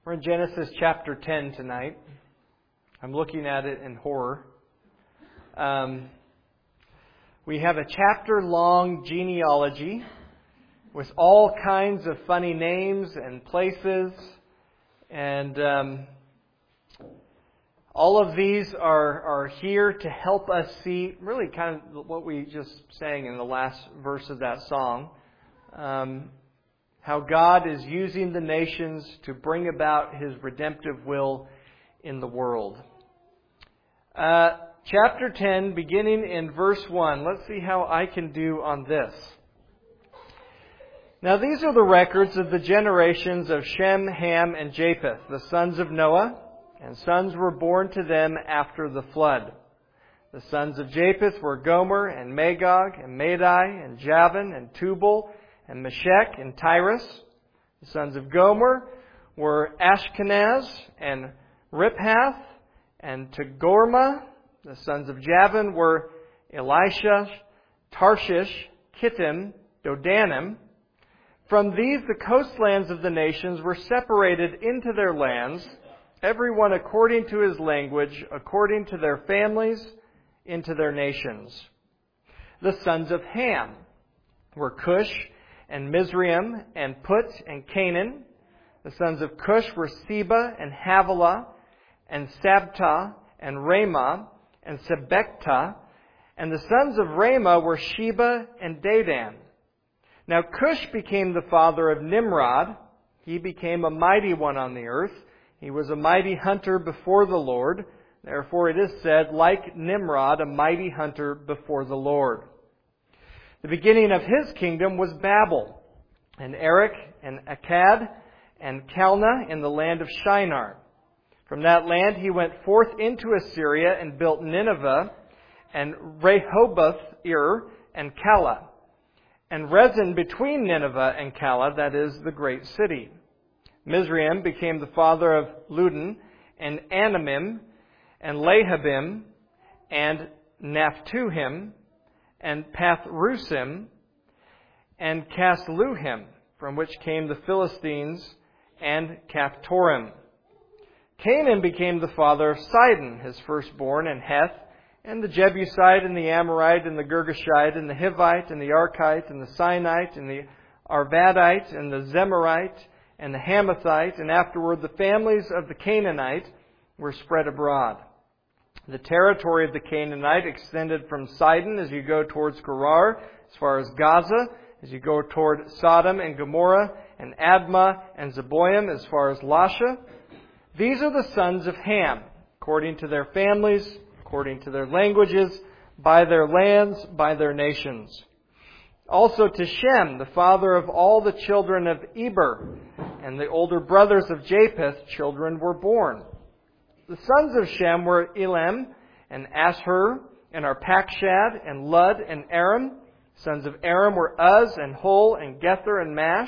We're in Genesis chapter 10 tonight. I'm looking at it in horror. We have a chapter-long genealogy with all kinds of funny names and places. And all of these are here to help us see really kind of what we just sang in the last verse of that song. How God is using the nations to bring about His redemptive will in the world. Chapter 10, beginning in verse 1. Let's see how I can do on this. Now these are the records of the generations of Shem, Ham, and Japheth, the sons of Noah, and sons were born to them after the flood. The sons of Japheth were Gomer, and Magog, and Madai, and Javan, and Tubal, and Meshech, and Tyrus. The sons of Gomer were Ashkenaz, and Riphath, and Togarmah. The sons of Javan were Elisha, Tarshish, Kittim, Dodanim. From these the coastlands of the nations were separated into their lands, everyone according to his language, according to their families, into their nations. The sons of Ham were Cush, and Mizraim, and Put, and Canaan. The sons of Cush were Seba, and Havilah, and Sabta, and Ramah, and Sebekta. And the sons of Ramah were Sheba and Dedan. Now Cush became the father of Nimrod. He became a mighty one on the earth. He was a mighty hunter before the Lord. Therefore it is said, like Nimrod, a mighty hunter before the Lord. The beginning of his kingdom was Babel, and Erech, and Akkad, and Calneh in the land of Shinar. From that land he went forth into Assyria and built Nineveh, and Rehoboth-ir, and Calah, and Rezin between Nineveh and Calah, that is, the great city. Mizraim became the father of Ludan, and Anamim, and Lehabim, and Naphtuhim, and Pathrusim, and Casluhim, from which came the Philistines, and Caphtorim. Canaan became the father of Sidon, his firstborn, and Heth, and the Jebusite, and the Amorite, and the Girgashite, and the Hivite, and the Arkite, and the Sinite, and the Arvadite, and the Zemarite, and the Hamathite, and afterward the families of the Canaanite were spread abroad. The territory of the Canaanite extended from Sidon as you go towards Gerar, as far as Gaza, as you go toward Sodom and Gomorrah, and Admah and Zeboim, as far as Lasha. These are the sons of Ham, according to their families, according to their languages, by their lands, by their nations. Also to Shem, the father of all the children of Eber, and the older brothers of Japheth, children were born. The sons of Shem were Elam, and Ashur, and Arpachshad, and Lud, and Aram. Sons of Aram were Uz, and Hul, and Gether, and Mash.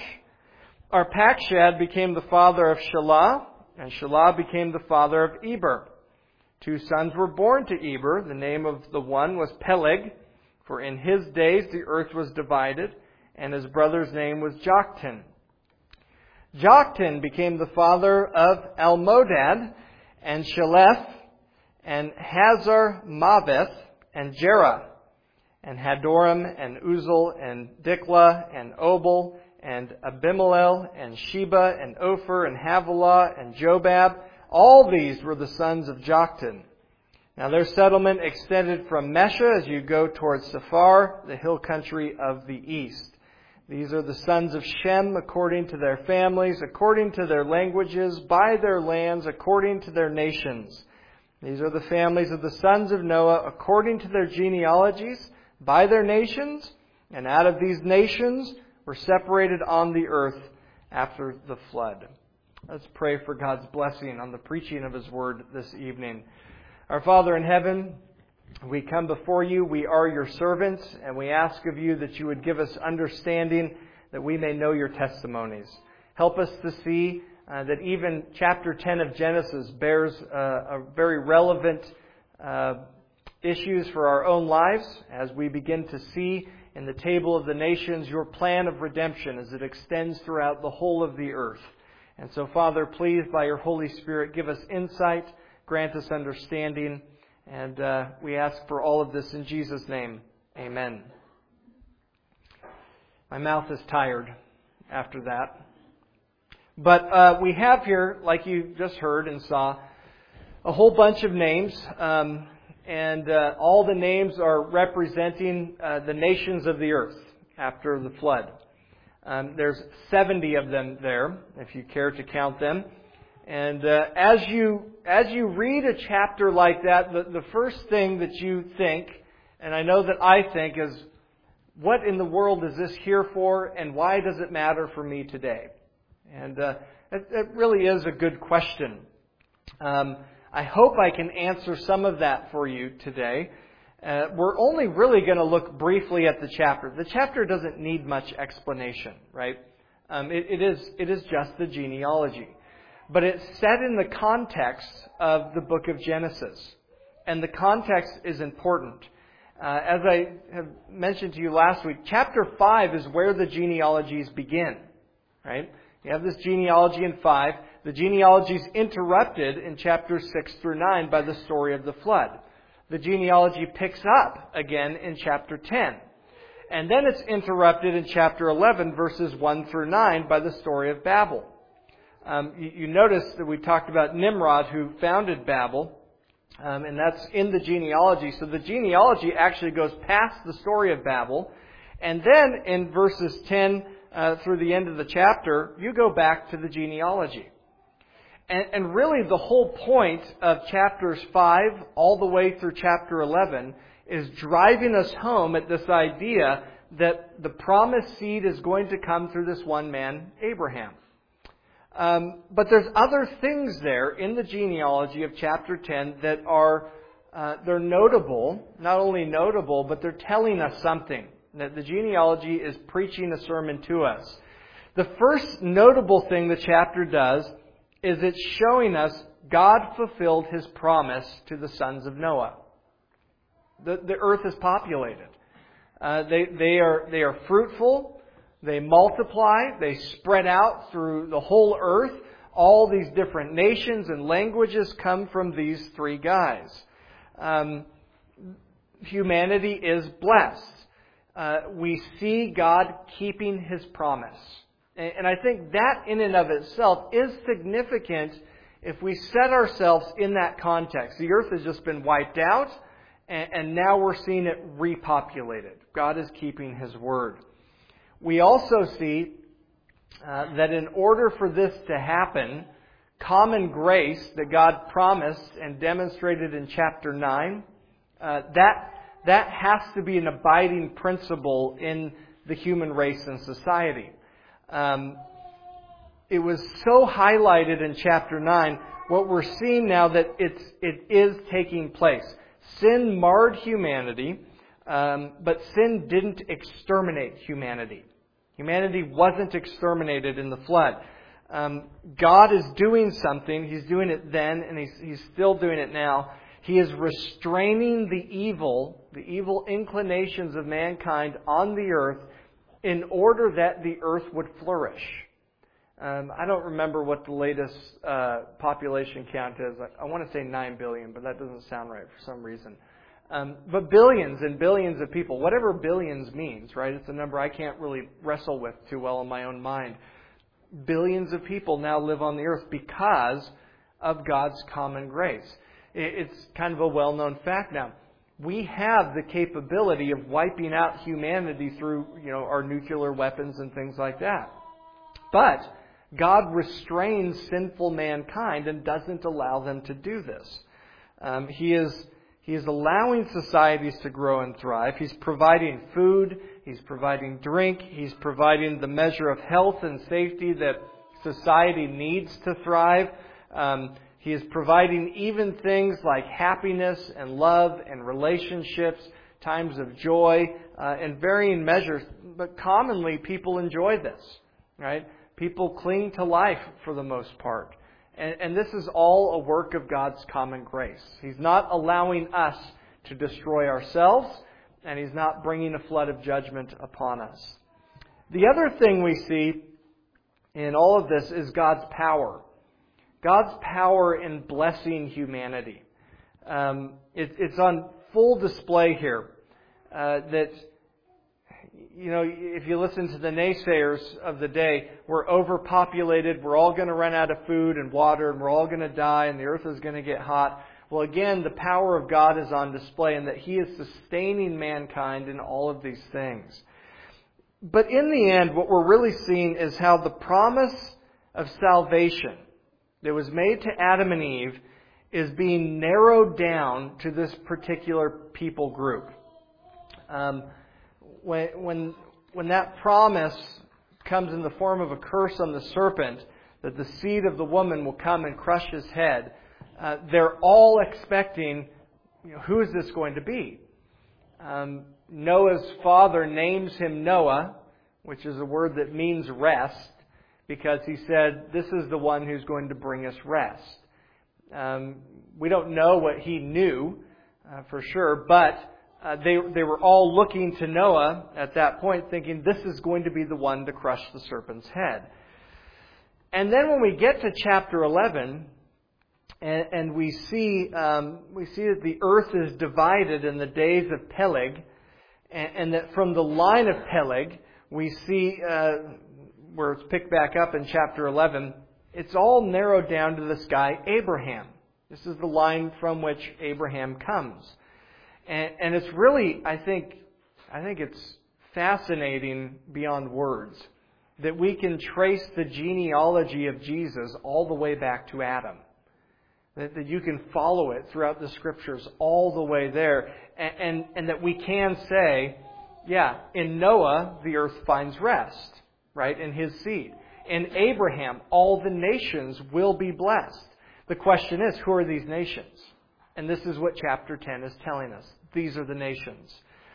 Arpachshad became the father of Shelah, and Shelah became the father of Eber. 2 sons were born to Eber. The name of the one was Peleg, for in his days the earth was divided, and his brother's name was Joktan. Joktan became the father of Almodad, and Sheleth, and Hazar Maveth, and Jerah, and Hadoram, and Uzal, and Diklah, and Obal, and Abimelech, and Sheba, and Ophir, and Havilah, and Jobab. All these were the sons of Joktan. Now their settlement extended from Mesha as you go towards Sephar, the hill country of the east. These are the sons of Shem according to their families, according to their languages, by their lands, according to their nations. These are the families of the sons of Noah according to their genealogies, by their nations, and out of these nations were separated on the earth after the flood. Let's pray for God's blessing on the preaching of His Word this evening. Our Father in heaven, we come before you. We are your servants, and we ask of you that you would give us understanding that we may know your testimonies. Help us to see that even chapter 10 of Genesis bears a very relevant issues for our own lives as we begin to see in the table of the nations your plan of redemption as it extends throughout the whole of the earth. And so, Father, please, by your Holy Spirit, give us insight, grant us understanding, and we ask for all of this in Jesus' name. Amen. My mouth is tired after that. But we have here, like you just heard and saw, a whole bunch of names. And all the names are representing the nations of the earth after the flood. There's 70 of them there, if you care to count them. And as you read a chapter like that, the first thing that you think, and I know that I think, is, what in the world is this here for, and why does it matter for me today? And it really is a good question. I hope I can answer some of that for you today. We're only really going to look briefly at the chapter. The chapter doesn't need much explanation, right? It is just the genealogy. But it's set in the context of the book of Genesis. And the context is important. As I have mentioned to you last week, chapter 5 is where the genealogies begin, right? You have this genealogy in 5. The genealogy is interrupted in chapters 6 through 9 by the story of the flood. The genealogy picks up again in chapter 10. And then it's interrupted in chapter 11, verses 1 through 9, by the story of Babel. You notice that we talked about Nimrod, who founded Babel, and that's in the genealogy. So the genealogy actually goes past the story of Babel. And then in verses 10 through the end of the chapter, you go back to the genealogy. And really the whole point of chapters 5 all the way through chapter 11 is driving us home at this idea that the promised seed is going to come through this one man, Abraham. But there's other things there in the genealogy of chapter 10 that are they're notable, not only notable, but they're telling us something. That the genealogy is preaching a sermon to us. The first notable thing the chapter does is it's showing us God fulfilled His promise to the sons of Noah. The earth is populated. They are fruitful. They multiply. They spread out through the whole earth. All these different nations and languages come from these three guys. Humanity is blessed. We see God keeping His promise. And I think that in and of itself is significant if we set ourselves in that context. The earth has just been wiped out, and now we're seeing it repopulated. God is keeping His word. We also see that in order for this to happen, common grace that God promised and demonstrated in chapter 9, that has to be an abiding principle in the human race and society. It was so highlighted in chapter 9. What we're seeing now that it is taking place. Sin marred humanity, but sin didn't exterminate humanity. Humanity wasn't exterminated in the flood. God is doing something. He's doing it then, and He's still doing it now. He is restraining the evil inclinations of mankind on the earth in order that the earth would flourish. I don't remember what the latest population count is. I want to say 9 billion, but that doesn't sound right for some reason. But billions and billions of people, whatever billions means, right? It's a number I can't really wrestle with too well in my own mind. Billions of people now live on the earth because of God's common grace. It's kind of a well-known fact now. We have the capability of wiping out humanity through, our nuclear weapons and things like that. But God restrains sinful mankind and doesn't allow them to do this. He is allowing societies to grow and thrive. He's providing food. He's providing drink. He's providing the measure of health and safety that society needs to thrive. He is providing even things like happiness and love and relationships, times of joy, in varying measures. But commonly, people enjoy this, right? People cling to life for the most part. And this is all a work of God's common grace. He's not allowing us to destroy ourselves, and He's not bringing a flood of judgment upon us. The other thing we see in all of this is God's power. God's power in blessing humanity. It's on full display here. That, if you listen to the naysayers of the day, we're overpopulated, we're all going to run out of food and water, and we're all going to die, and the earth is going to get hot. Well, again, the power of God is on display in that He is sustaining mankind in all of these things. But in the end, what we're really seeing is how the promise of salvation that was made to Adam and Eve is being narrowed down to this particular people group. When that promise comes in the form of a curse on the serpent, that the seed of the woman will come and crush his head, they're all expecting, who is this going to be? Noah's father names him Noah, which is a word that means rest, because he said, this is the one who's going to bring us rest. We don't know what he knew for sure, but they were all looking to Noah at that point, thinking this is going to be the one to crush the serpent's head. And then when we get to chapter 11, and we see that the earth is divided in the days of Peleg, and that from the line of Peleg, we see where it's picked back up in chapter 11, it's all narrowed down to this guy, Abraham. This is the line from which Abraham comes. And it's really, I think it's fascinating beyond words that we can trace the genealogy of Jesus all the way back to Adam. That you can follow it throughout the Scriptures all the way there. And that we can say, yeah, in Noah, the earth finds rest, right, in his seed. In Abraham, all the nations will be blessed. The question is, who are these nations? And this is what chapter 10 is telling us. These are the nations.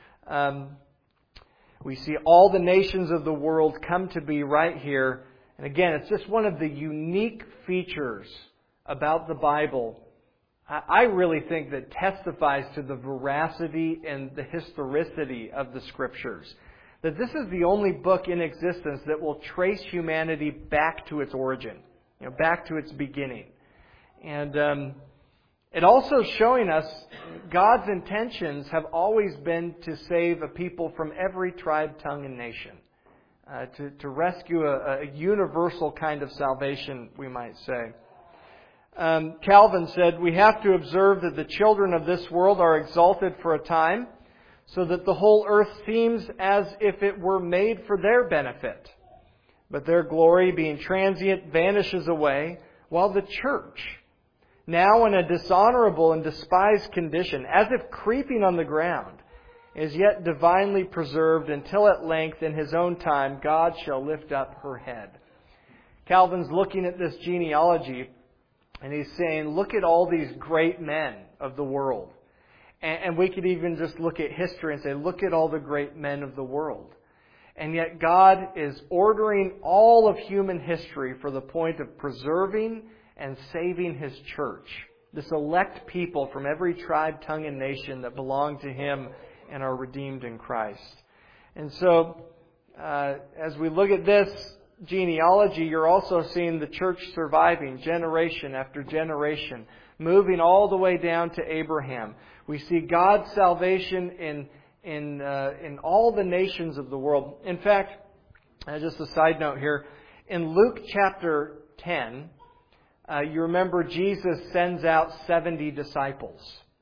We see all the nations of the world come to be right here. And again, it's just one of the unique features about the Bible, I really think, that testifies to the veracity and the historicity of the Scriptures. That this is the only book in existence that will trace humanity back to its origin, back to its beginning. And it also showing us God's intentions have always been to save a people from every tribe, tongue, and nation. To rescue a universal kind of salvation, we might say. Calvin said, we have to observe that the children of this world are exalted for a time, so that the whole earth seems as if it were made for their benefit. But their glory, being transient, vanishes away, while the church, now in a dishonorable and despised condition, as if creeping on the ground, is yet divinely preserved until at length, in His own time, God shall lift up her head. Calvin's looking at this genealogy, and he's saying, look at all these great men of the world. And we could even just look at history and say, look at all the great men of the world. And yet God is ordering all of human history for the point of preserving and saving His church. This elect people from every tribe, tongue, and nation that belong to Him and are redeemed in Christ. And so, as we look at this genealogy, you're also seeing the church surviving generation after generation, moving all the way down to Abraham. We see God's salvation in all the nations of the world. In fact, just a side note here, in Luke chapter 10, you remember Jesus sends out 70 disciples.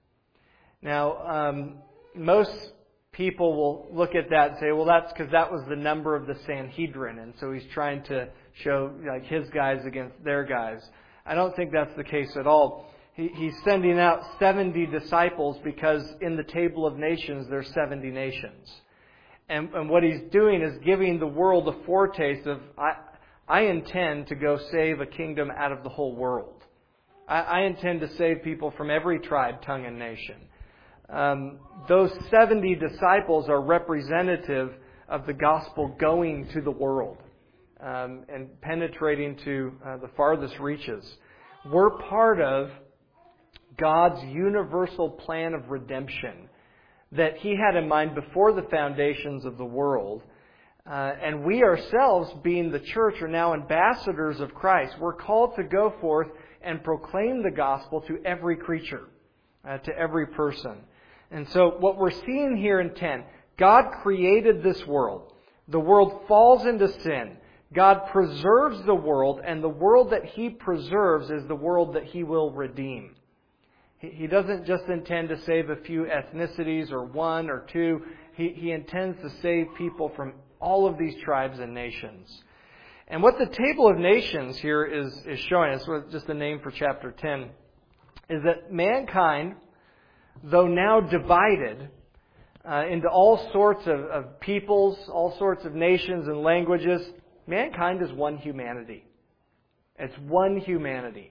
Now, most people will look at that and say, well, that's because that was the number of the Sanhedrin, and so He's trying to show His guys against their guys. I don't think that's the case at all. He's sending out 70 disciples because in the table of nations there's 70 nations. And what He's doing is giving the world a foretaste of, I intend to go save a kingdom out of the whole world. I intend to save people from every tribe, tongue, and nation. Those 70 disciples are representative of the gospel going to the world and penetrating to the farthest reaches. We're part of God's universal plan of redemption that He had in mind before the foundations of the world, And we ourselves, being the church, are now ambassadors of Christ. We're called to go forth and proclaim the gospel to every creature, to every person. And so what we're seeing here in 10, God created this world. The world falls into sin. God preserves the world, and the world that He preserves is the world that He will redeem. He doesn't just intend to save a few ethnicities or one or two. He intends to save people from all of these tribes and nations. And what the Table of Nations here is showing us, just the name for chapter 10, is that mankind, though now divided into all sorts of peoples, all sorts of nations and languages, mankind is one humanity. It's one humanity.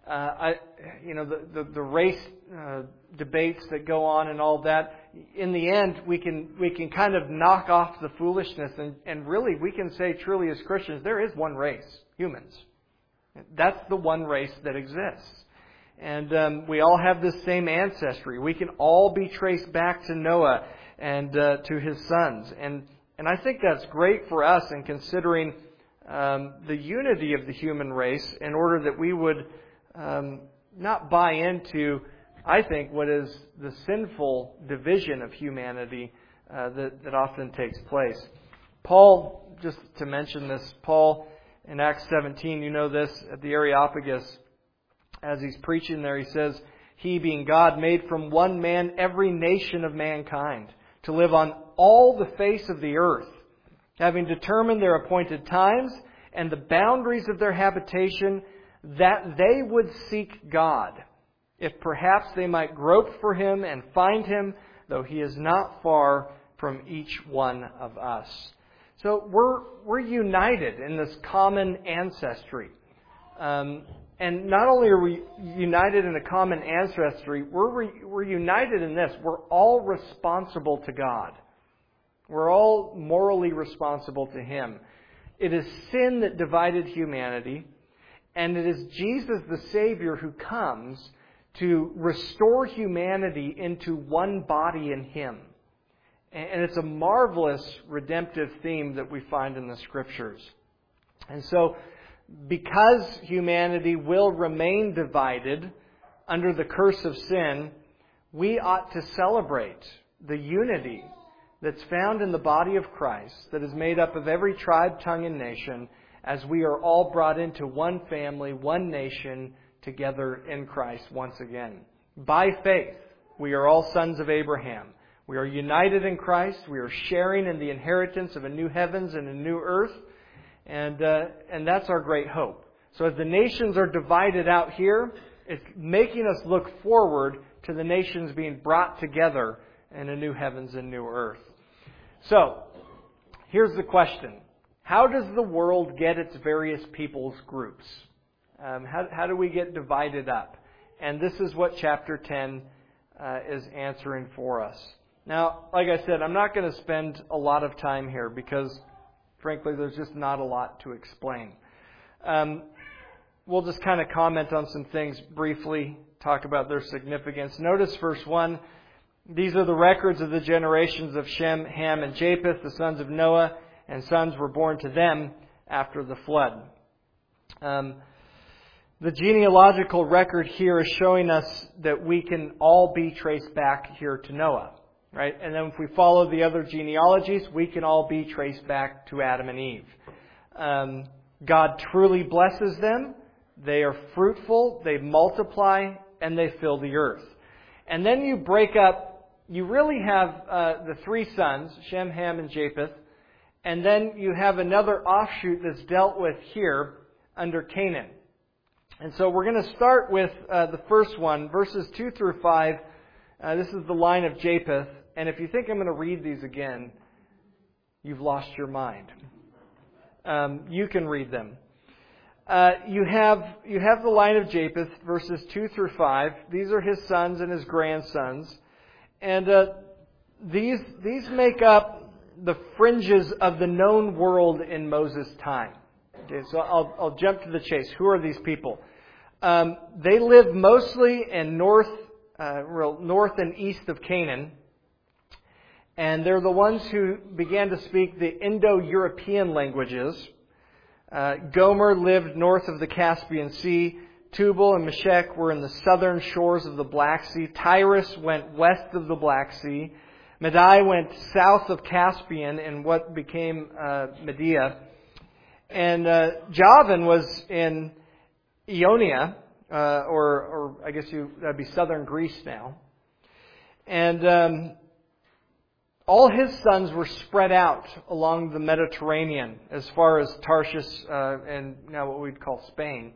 The race debates that go on and all that, in the end, we can kind of knock off the foolishness and really we can say truly as Christians, there is one race, humans. That's the one race that exists. And we all have this same ancestry. We can all be traced back to Noah and to his sons. And I think that's great for us in considering the unity of the human race in order that we would not buy into, I think, what is the sinful division of humanity that often takes place. Paul, just to mention this, Paul in Acts 17, you know this, at the Areopagus, as he's preaching there, he says, He, being God, made from one man every nation of mankind to live on all the face of the earth, having determined their appointed times and the boundaries of their habitation, that they would seek God, if perhaps they might grope for Him and find Him, though He is not far from each one of us. So we're united in this common ancestry. And not only are we united in a common ancestry, we're united in this. We're all responsible to God. We're all morally responsible to Him. It is sin that divided humanity. And it is Jesus the Savior who comes to restore humanity into one body in Him. And it's a marvelous redemptive theme that we find in the Scriptures. And so, because humanity will remain divided under the curse of sin, we ought to celebrate the unity that's found in the body of Christ, that is made up of every tribe, tongue, and nation, as we are all brought into one family, one nation, together in Christ once again. By faith, we are all sons of Abraham. We are united in Christ. We are sharing in the inheritance of a new heavens and a new earth. And that's our great hope. So as the nations are divided out here, it's making us look forward to the nations being brought together in a new heavens and new earth. So, here's the question. How does the world get its various peoples groups? How do we get divided up? And this is what chapter 10 is answering for us. Now, like I said, I'm not going to spend a lot of time here because, frankly, there's just not a lot to explain. We'll just kind of comment on some things briefly, talk about their significance. Notice verse 1. These are the records of the generations of Shem, Ham, and Japheth, the sons of Noah, and sons were born to them after the flood. The genealogical record here is showing us that we can all be traced back here to Noah, right? And then if we follow the other genealogies, we can all be traced back to Adam and Eve. God truly blesses them. They are fruitful, they multiply, and they fill the earth. And then you break up, you really have the three sons, Shem, Ham, and Japheth. And then you have another offshoot that's dealt with here under Canaan. And so we're going to start with the first one, verses 2 through 5. This is the line of Japheth. And if you think I'm going to read these again, you've lost your mind. You can read them. You have the line of Japheth, verses 2 through 5. These are his sons and his grandsons. And these make up the fringes of the known world in Moses' time. Okay, so I'll jump to the chase. Who are these people? They live mostly in north and east of Canaan. And they're the ones who began to speak the Indo-European languages. Gomer lived north of the Caspian Sea. Tubal and Meshech were in the southern shores of the Black Sea. Tyrus went west of the Black Sea. Madai went south of Caspian in what became Media. And Javan was in Ionia, or I guess that'd be southern Greece now. And all his sons were spread out along the Mediterranean as far as Tarshish and now what we'd call Spain.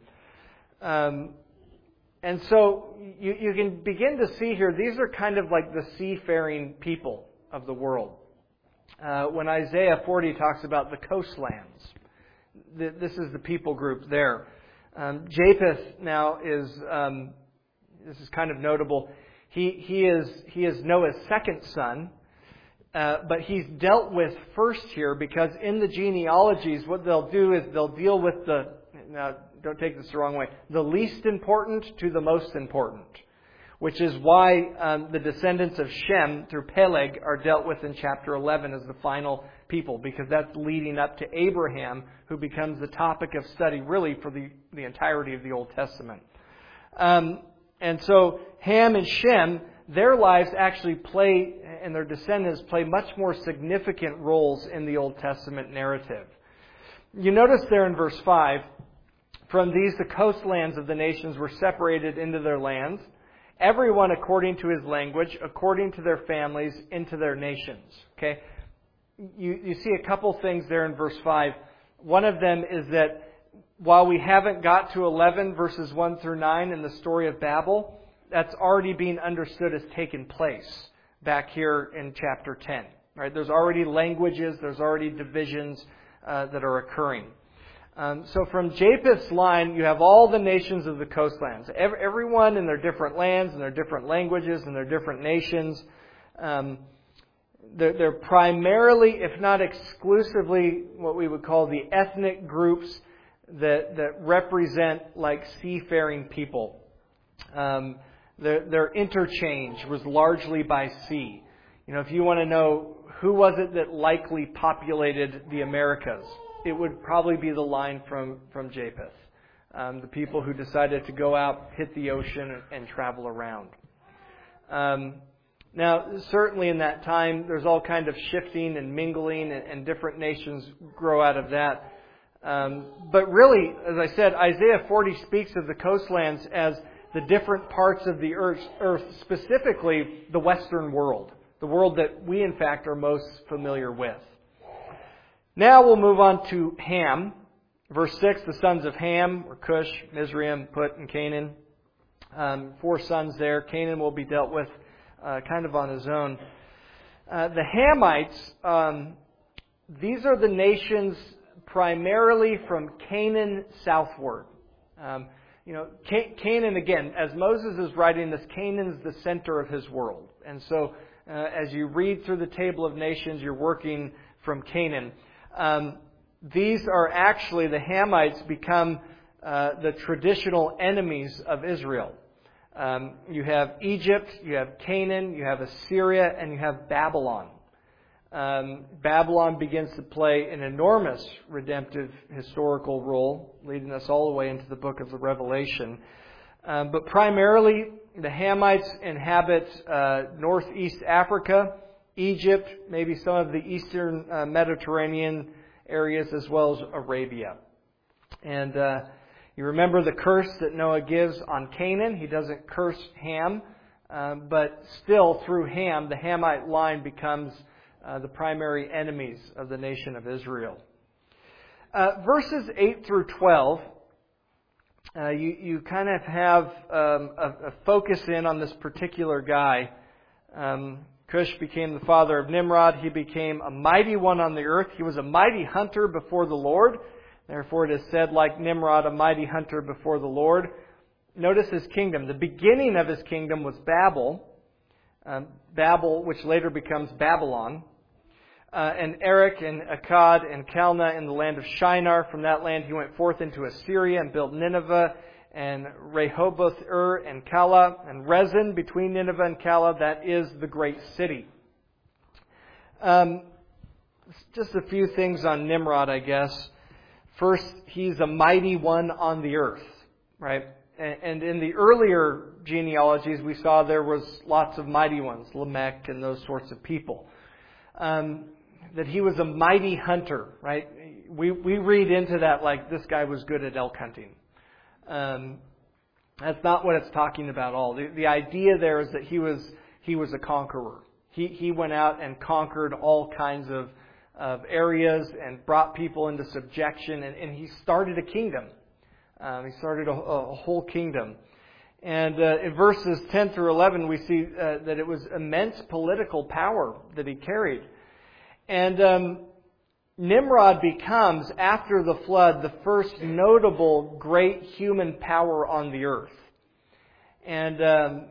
And so you can begin to see here, these are kind of like the seafaring people of the world. When Isaiah 40 talks about the coastlands, this is the people group there. Japheth now is, this is kind of notable, he is Noah's second son, but he's dealt with first here because in the genealogies, what they'll do is they'll deal with now don't take this the wrong way, the least important to the most important, which is why the descendants of Shem through Peleg are dealt with in chapter 11 as the final people, because that's leading up to Abraham, who becomes the topic of study really for the entirety of the Old Testament. And so Ham and Shem, their lives actually play, and their descendants play much more significant roles in the Old Testament narrative. You notice there in verse 5, from these the coastlands of the nations were separated into their lands, everyone according to his language, according to their families, into their nations. Okay? You see a couple things there in verse 5. One of them is that while we haven't got to 11 verses 1 through 9 in the story of Babel, that's already being understood as taken place back here in chapter 10. Right? There's already languages, there's already divisions that are occurring. So from Japheth's line, you have all the nations of the coastlands. Everyone in their different lands and their different languages and their different nations. They're primarily, if not exclusively, what we would call the ethnic groups that represent like seafaring people. Their interchange was largely by sea. You know, if you want to know who was it that likely populated the Americas, it would probably be the line from Japheth. The people who decided to go out, hit the ocean, and travel around. Now, certainly in that time, there's all kind of shifting and mingling, and different nations grow out of that. But really, as I said, Isaiah 40 speaks of the coastlands as the different parts of the earth, specifically the Western world, the world that we, in fact, are most familiar with. Now we'll move on to Ham. Verse 6, the sons of Ham were Cush, Mizraim, Put, and Canaan. 4 sons there. Canaan will be dealt with kind of on his own. The Hamites, these are the nations primarily from Canaan southward. Canaan, again, as Moses is writing this, Canaan's the center of his world. And so as you read through the table of nations, you're working from Canaan. These are actually, the Hamites become the traditional enemies of Israel. You have Egypt, you have Canaan, you have Assyria, and you have Babylon. Babylon begins to play an enormous redemptive historical role, leading us all the way into the book of the Revelation. But primarily, the Hamites inhabit northeast Africa, Egypt, maybe some of the eastern Mediterranean areas, as well as Arabia. And you remember the curse that Noah gives on Canaan. He doesn't curse Ham, but still through Ham, the Hamite line becomes the primary enemies of the nation of Israel. Verses 8 through 12, you kind of have a focus in on this particular guy. Cush became the father of Nimrod. He became a mighty one on the earth. He was a mighty hunter before the Lord. Therefore it is said, like Nimrod, a mighty hunter before the Lord. Notice his kingdom. The beginning of his kingdom was Babel. Babel, which later becomes Babylon. And Erech and Akkad and Calneh in the land of Shinar. From that land he went forth into Assyria and built Nineveh and Rehoboth-ur and Calah and Rezin between Nineveh and Calah. That is the great city. Just a few things on Nimrod, I guess. First, he's a mighty one on the earth, right? And in the earlier genealogies, we saw there was lots of mighty ones, Lamech and those sorts of people. That he was a mighty hunter, right? We read into that like this guy was good at elk hunting. That's not what it's talking about at all. The idea there is that he was a conqueror. He went out and conquered all kinds of areas and brought people into subjection, and he started a kingdom. He started a whole kingdom. And in verses 10 through 11, we see that it was immense political power that he carried. And Nimrod becomes, after the flood, the first notable great human power on the earth. And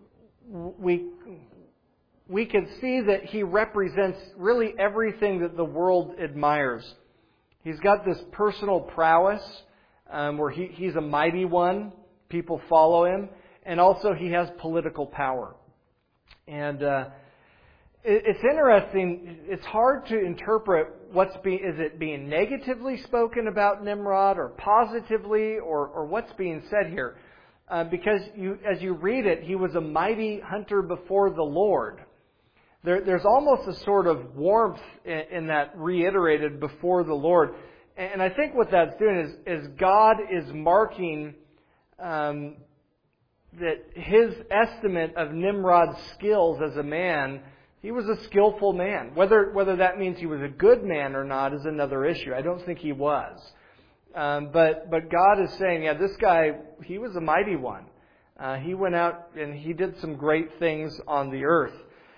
we can see that he represents really everything that the world admires. He's got this personal prowess, where he's a mighty one. People follow him. And also he has political power. And it's interesting. It's hard to interpret is it being negatively spoken about Nimrod or positively or what's being said here. Because as you read it, he was a mighty hunter before the Lord. There's almost a sort of warmth in that reiterated before the Lord. And I think what that's doing is God is marking that his estimate of Nimrod's skills as a man, he was a skillful man. Whether that means he was a good man or not is another issue. I don't think he was. But God is saying, yeah, this guy, he was a mighty one. He went out and he did some great things on the earth.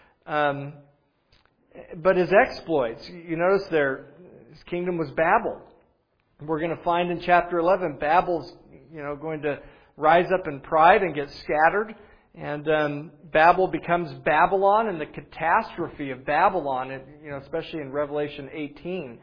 But his exploits, you notice there, his kingdom was Babel. We're going to find in chapter 11, Babel's, going to rise up in pride and get scattered. And Babel becomes Babylon, and the catastrophe of Babylon, especially in Revelation 18,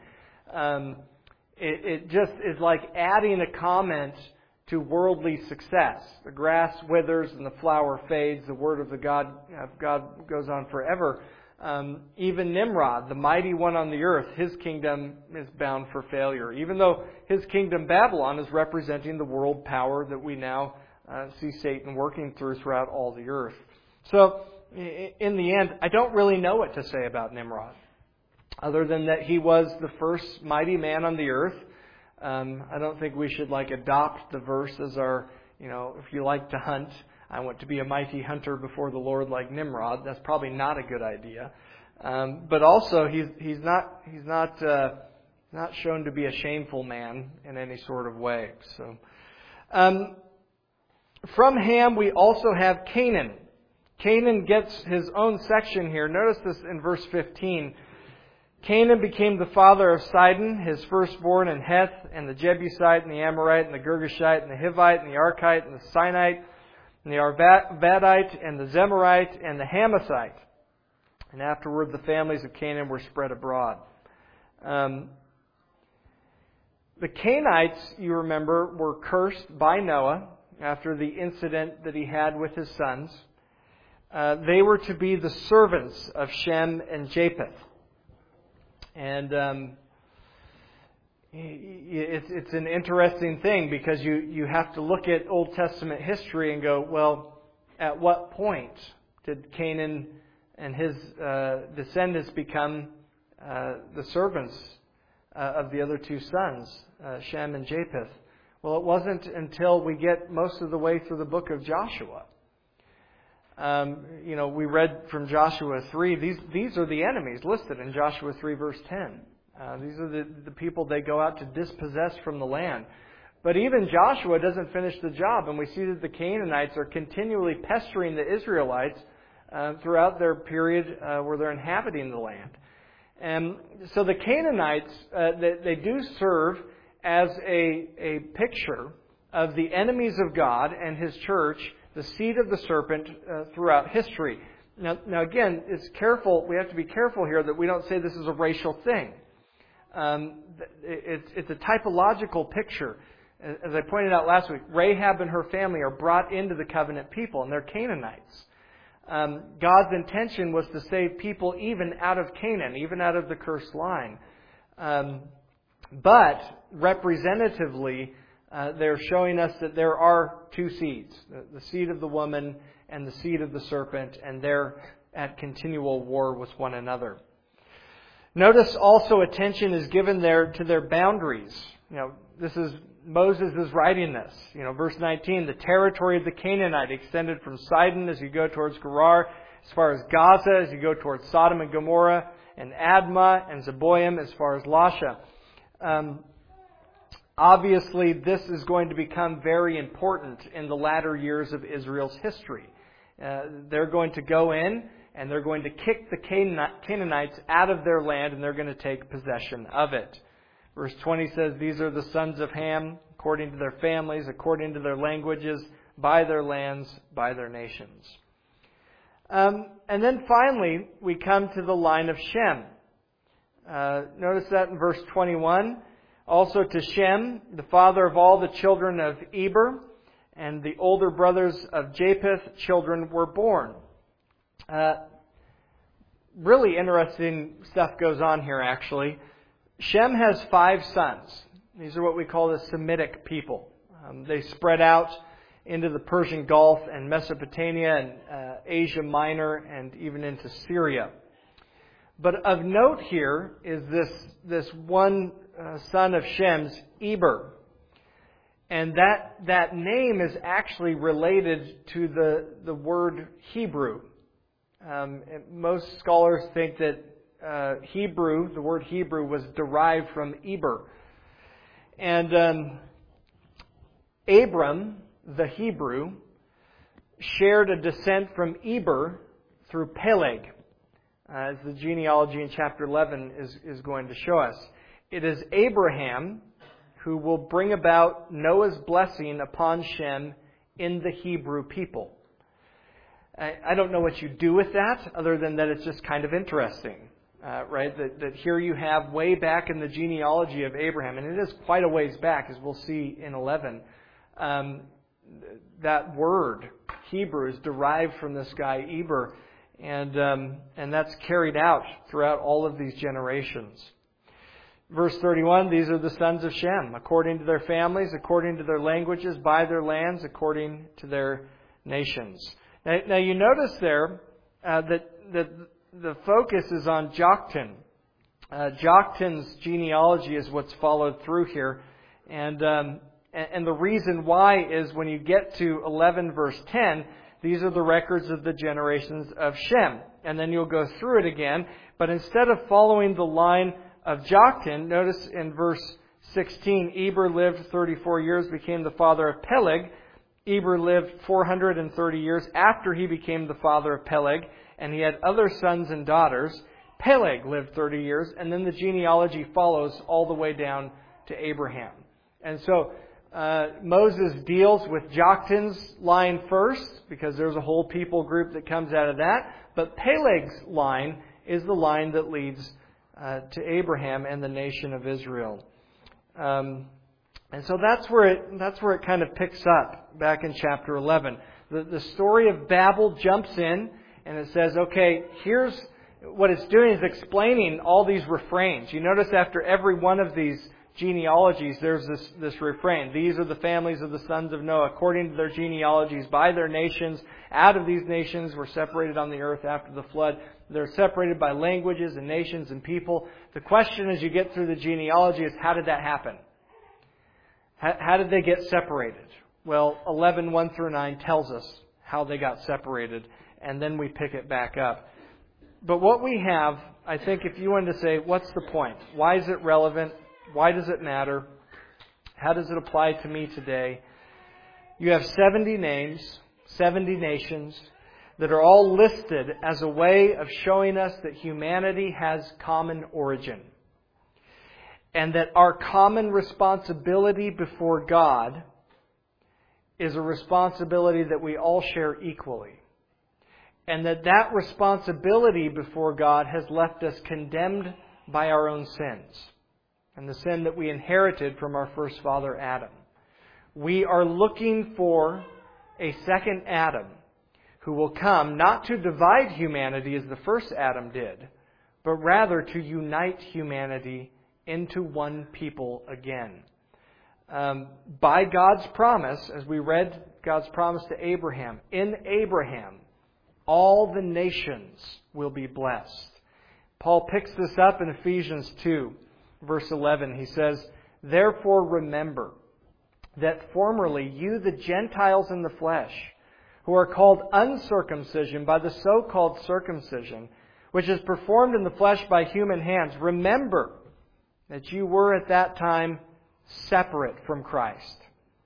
it just is like adding a comment to worldly success. The grass withers and the flower fades. The word of God goes on forever. Even Nimrod, the mighty one on the earth, his kingdom is bound for failure. Even though his kingdom, Babylon, is representing the world power that we now see Satan working throughout all the earth. So, in the end, I don't really know what to say about Nimrod, other than that he was the first mighty man on the earth. I don't think we should adopt the verse as our, if you like to hunt, I want to be a mighty hunter before the Lord like Nimrod. That's probably not a good idea. But also, he's not shown to be a shameful man in any sort of way. So, from Ham we also have Canaan. Canaan gets his own section here. Notice this in verse 15. Canaan became the father of Sidon, his firstborn, and Heth, and the Jebusite, and the Amorite, and the Girgashite, and the Hivite, and the Archite, and the Sinite, and the Arvadite, and the Zemarite, and the Hamathite. And afterward the families of Canaan were spread abroad. The Canaanites, you remember, were cursed by Noah after the incident that he had with his sons. They were to be the servants of Shem and Japheth. And it's an interesting thing because you have to look at Old Testament history and go, well, at what point did Canaan and his descendants become the servants of the other two sons, Shem and Japheth? Well, it wasn't until we get most of the way through the book of Joshua. We read from Joshua 3. These are the enemies listed in Joshua 3 verse 10. These are the people they go out to dispossess from the land. But even Joshua doesn't finish the job, and we see that the Canaanites are continually pestering the Israelites throughout their period where they're inhabiting the land. And so the Canaanites, they do serve as a picture of the enemies of God and His church, the seed of the serpent throughout history. Now again, we have to be careful here that we don't say this is a racial thing. It's a typological picture. As I pointed out last week, Rahab and her family are brought into the covenant people, and they're Canaanites. God's intention was to save people even out of Canaan, even out of the cursed line. But representatively, they're showing us that there are two seeds, the seed of the woman and the seed of the serpent, and they're at continual war with one another. Notice also attention is given there to their boundaries. This is Moses is writing this. Verse 19, the territory of the Canaanite extended from Sidon as you go towards Gerar, as far as Gaza as you go towards Sodom and Gomorrah, and Admah and Zeboim as far as Lasha. Obviously, this is going to become very important in the latter years of Israel's history. They're going to go in and they're going to kick the Canaanites out of their land, and they're going to take possession of it. Verse 20 says, these are the sons of Ham, according to their families, according to their languages, by their lands, by their nations. And then finally, we come to the line of Shem. Notice that in verse 21. Also to Shem, the father of all the children of Eber, and the older brothers of Japheth, children were born. Really interesting stuff goes on here, actually. Shem has 5 sons. These are what we call the Semitic people. They spread out into the Persian Gulf and Mesopotamia and Asia Minor and even into Syria. But of note here is this one son of Shem's, Eber. And that name is actually related to the word Hebrew. Most scholars think that Hebrew, the word Hebrew, was derived from Eber. And Abram, the Hebrew, shared a descent from Eber through Peleg, as the genealogy in chapter 11 is going to show us. It is Abraham who will bring about Noah's blessing upon Shem in the Hebrew people. I don't know what you do with that, other than that it's just kind of interesting, right? That here you have way back in the genealogy of Abraham, and it is quite a ways back, as we'll see in 11. That word, Hebrew, is derived from this guy, Eber, and that's carried out throughout all of these generations. Verse 31, these are the sons of Shem, according to their families, according to their languages, by their lands, according to their nations. Now you notice there that the focus is on Joktan. Joktan's genealogy is what's followed through here. And the reason why is when you get to 11 verse 10, these are the records of the generations of Shem. And then you'll go through it again. But instead of following the line of Joktan, notice in verse 16, Eber lived 34 years, became the father of Peleg. Eber lived 430 years after he became the father of Peleg, and he had other sons and daughters. Peleg lived 30 years, and then the genealogy follows all the way down to Abraham. And so Moses deals with Joktan's line first, because there's a whole people group that comes out of that. But Peleg's line is the line that leads to Abraham and the nation of Israel. And so that's where it kind of picks up back in chapter 11. The story of Babel jumps in and it says, okay, here's what it's doing is explaining all these refrains. You notice after every one of these genealogies, there's this refrain. These are the families of the sons of Noah, according to their genealogies, by their nations. Out of these nations were separated on the earth after the flood. They're separated by languages and nations and people. The question as you get through the genealogy is, how did that happen? How did they get separated? Well, 11, 1 through 9 tells us how they got separated, and then we pick it back up. But what we have, I think if you wanted to say, what's the point? Why is it relevant? Why does it matter? How does it apply to me today? You have 70 names, 70 nations that are all listed as a way of showing us that humanity has common origin. And that our common responsibility before God is a responsibility that we all share equally. And that responsibility before God has left us condemned by our own sins. And the sin that we inherited from our first father, Adam. We are looking for a second Adam who will come not to divide humanity as the first Adam did, but rather to unite humanity into one people again. By God's promise, as we read God's promise to Abraham, in Abraham, all the nations will be blessed. Paul picks this up in Ephesians 2, verse 11. He says, "Therefore remember that formerly you, the Gentiles in the flesh, who are called uncircumcision by the so-called circumcision, which is performed in the flesh by human hands, remember that you were at that time separate from Christ,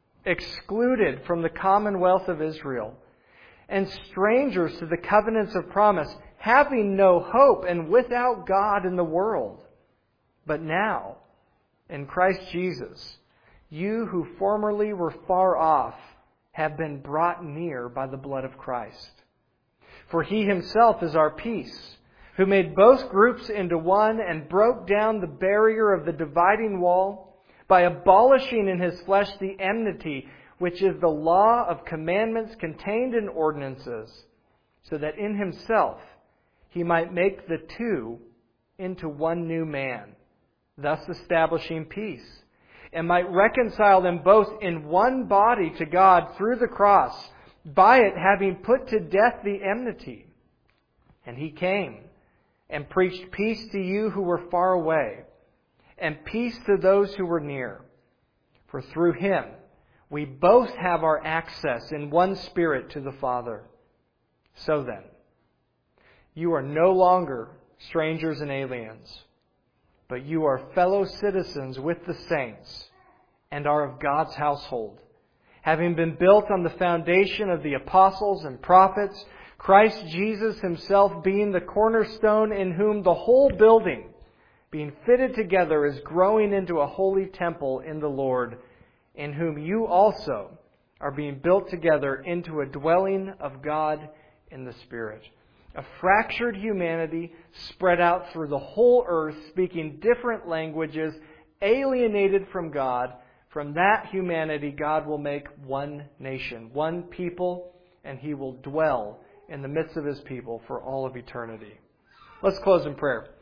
excluded from the commonwealth of Israel, and strangers to the covenants of promise, having no hope and without God in the world. But now, in Christ Jesus, you who formerly were far off have been brought near by the blood of Christ. For He Himself is our peace, who made both groups into one and broke down the barrier of the dividing wall by abolishing in His flesh the enmity, which is the law of commandments contained in ordinances, so that in Himself He might make the two into one new man, thus establishing peace, and might reconcile them both in one body to God through the cross, by it having put to death the enmity. And He came and preached peace to you who were far away, and peace to those who were near. For through Him we both have our access in one Spirit to the Father. So then, you are no longer strangers and aliens, but you are fellow citizens with the saints and are of God's household, having been built on the foundation of the apostles and prophets, Christ Jesus Himself being the cornerstone, in whom the whole building, being fitted together, is growing into a holy temple in the Lord, in whom you also are being built together into a dwelling of God in the Spirit. A fractured humanity spread out through the whole earth, speaking different languages, alienated from God. From that humanity, God will make one nation, one people, and He will dwell in the midst of His people for all of eternity." Let's close in prayer.